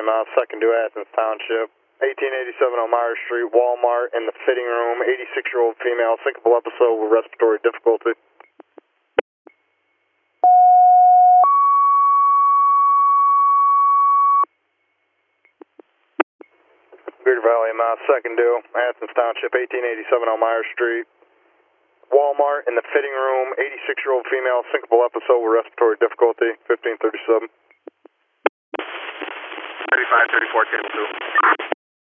Mile, second to Athens Township, 1887 Elmira Street, Walmart, in the fitting room, 86-year-old female, syncopal episode with respiratory difficulty. Beard Valley Mile, second to Athens Township, 1887 Elmira Street, Walmart, in the fitting room, 86-year-old female, syncopal episode with respiratory difficulty, 1537. 3534, table 2.